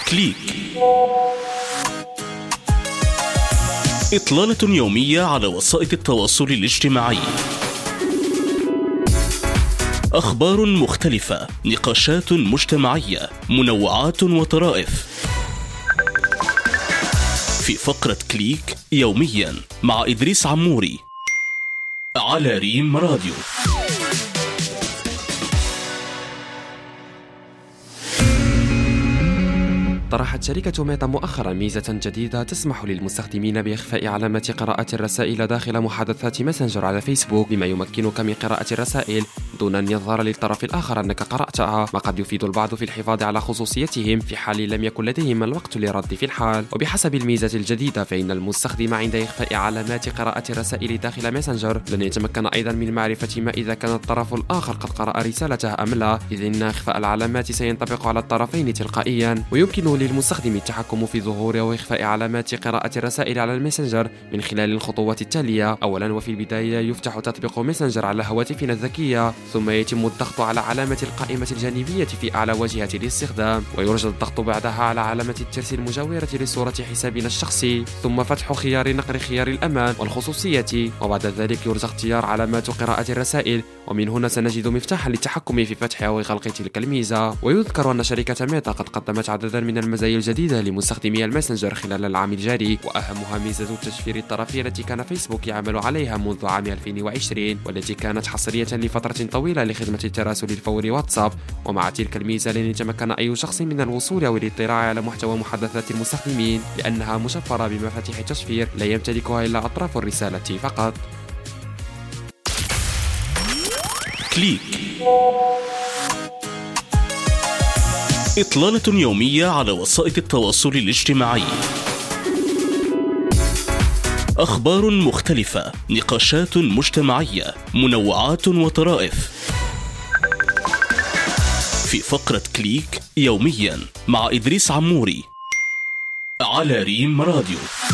كليك، إطلالة يومية على وسائل التواصل الاجتماعي. أخبار مختلفة، نقاشات مجتمعية، منوعات وطرائف. في فقرة كليك يوميا مع إدريس عموري على ريم راديو. طرحت شركة ميتا مؤخرا ميزة جديدة تسمح للمستخدمين بإخفاء علامة قراءة الرسائل داخل محادثات ماسنجر على فيسبوك، بما يمكنك من قراءة الرسائل دون أن يظهر للطرف الآخر أنك قرأتها، ما قد يفيد البعض في الحفاظ على خصوصيتهم في حال لم يكن لديهم الوقت للرد في الحال. وبحسب الميزة الجديدة فإن المستخدم عند إخفاء علامات قراءة الرسائل داخل ماسنجر لن يتمكن أيضا من معرفة ما إذا كان الطرف الآخر قد قرأ رسالته أم لا، إذ إن إخفاء العلامات سينطبق على الطرفين تلقائيا. ويمكن للمستخدم التحكم في ظهور أو إخفاء علامات قراءة الرسائل على الماسنجر من خلال الخطوات التالية. أولا، وفي البداية يفتح تطبيق ماسنجر على هواتفنا الذكية، ثم يتم الضغط على علامة القائمة الجانبية في أعلى واجهة الاستخدام، ويرجى الضغط بعدها على علامة الترس المجاورة لصورة حسابنا الشخصي، ثم فتح خيار نقر خيار الأمان والخصوصية، وبعد ذلك يرجى اختيار علامات قراءة الرسائل، ومن هنا سنجد مفتاحا للتحكم في فتح أو إغلاق تلك الميزة. ويذكر أن شركة ميتا قد قدمت عددا من المزايا الجديدة لمستخدمي الماسنجر خلال العام الجاري، وأهمها ميزة التشفير الطرفي التي كان فيسبوك يعمل عليها منذ عام 2020، والتي كانت حصرية لفترة طويلة لخدمة التراسل الفوري واتساب. ومع تلك الميزة لن يتمكن أي شخص من الوصول أو الاطلاع على محتوى محادثات المستخدمين، لأنها مشفرة بمفاتيح تشفير لا يمتلكها إلا أطراف الرسالة فقط. كليك، إطلالة يومية على وسائل التواصل الاجتماعي. أخبار مختلفة، نقاشات مجتمعية، منوعات وطرائف. في فقرة كليك يوميا مع إدريس عموري على ريم راديو.